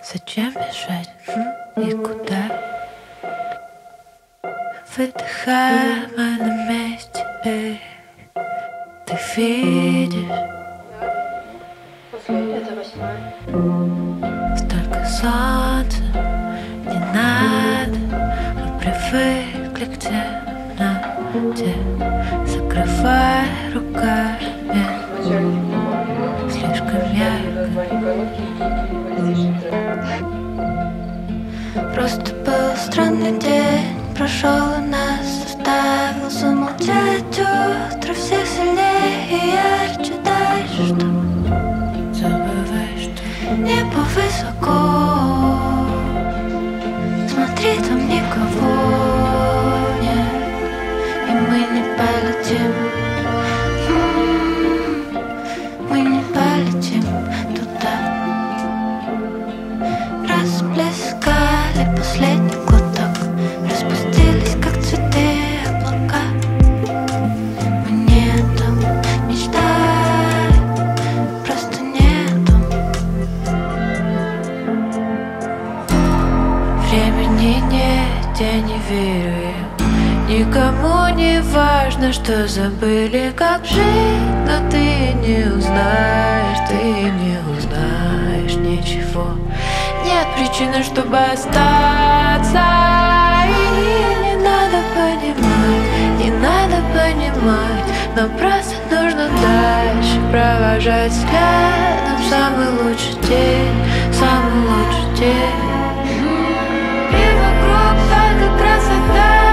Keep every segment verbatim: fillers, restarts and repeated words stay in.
Зачем бежать и куда? Выдыхаем, мы на месте, эй. Ты видишь? Это восьмая. Столько солнца не надо. Мы привыкли к темноте. Закрывай руками. Слишком ярко. Просто был странный день, прошел и нас заставил замолчать. Утро всех сильнее и ярче. Дальше что? Забывай, что небо высоко. Смотри, там никого нет, и мы не полетим. Мы не полетим туда. Расплескали последний глоток, распустились, как цветы, облака. Мы не о том мечтали, просто не о том. Времени нет, я не верю. Никому не важно, что забыли, как жить, но ты не узнаешь, ты не узнаешь ничего. Нет причины, чтобы остаться, и не надо понимать, не надо понимать, но просто нужно дальше провожать взглядом самый лучший день, самый лучший день. И вокруг только красота.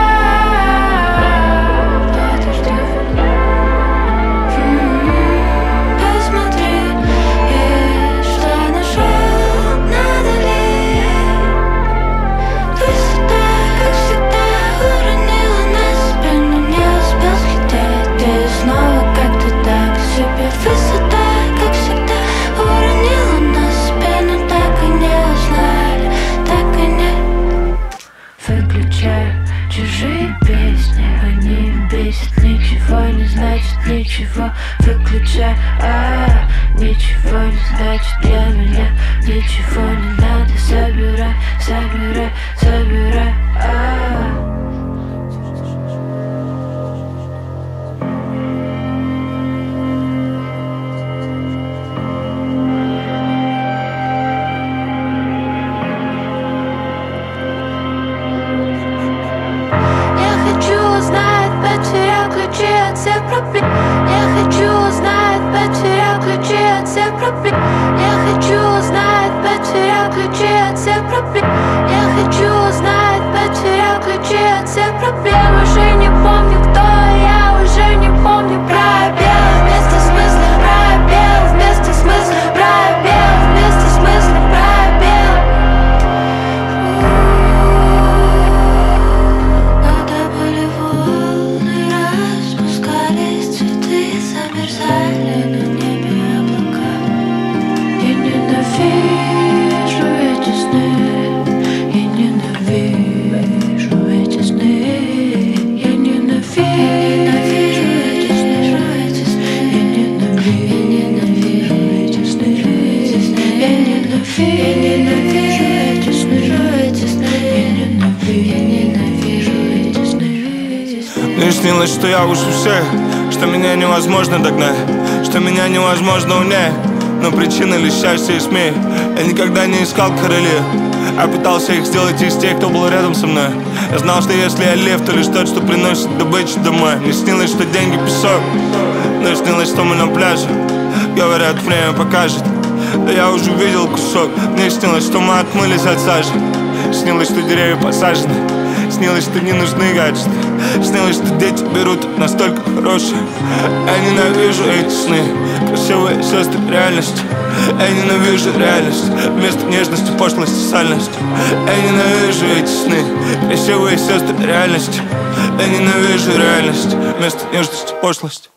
Чужие песни, они бесят, ничего не значит, ничего. Выключай, а ничего не значит для меня, ничего не надо. Собирай, собирай, собирай, а. Потерял ключи от всех проблем. Я хочу узнать, потерял ключи от всех проблем. Я хочу узнать, потерял ключи от всех проблем. Я хочу узнать, потерял ключи от всех проблем. Уже не помню, кто я, уже не помню пробел. Вместо смысла пробел, вместо смысла пробел, вместо смысла пробел. Когда были волны, распускались цветы, замерзали на небе облака. Я ненавижу эти сны, я ненавижу эти сны, я ненавижу эти сны, я ненавижу эти сны, я ненавижу эти сны, я ненавижу эти сны. Мне снилось, что я выше всех, что меня невозможно догнать, что меня невозможно унять. Но причина лишь счастья и смех. Я никогда не искал королев, а пытался их сделать из тех, кто был рядом со мной. Я знал, что если я лев, то лишь тот, что приносит добычу домой. Мне снилось, что деньги песок, но снилось, что мы на пляже. Говорят, время покажет, да я уже видел кусок. Мне снилось, что мы отмылись от сажи. Снилось, что деревья посажены. Снилось, что не нужны гаджеты. Снилось, что дети берут настолько хорошие. Я ненавижу эти сны, красивые сестры реальности. Я ненавижу реальность, вместо нежности пошлость и сальность. Я ненавижу эти сны, красивые сестры реальности. Я ненавижу реальность, вместо нежности пошлость.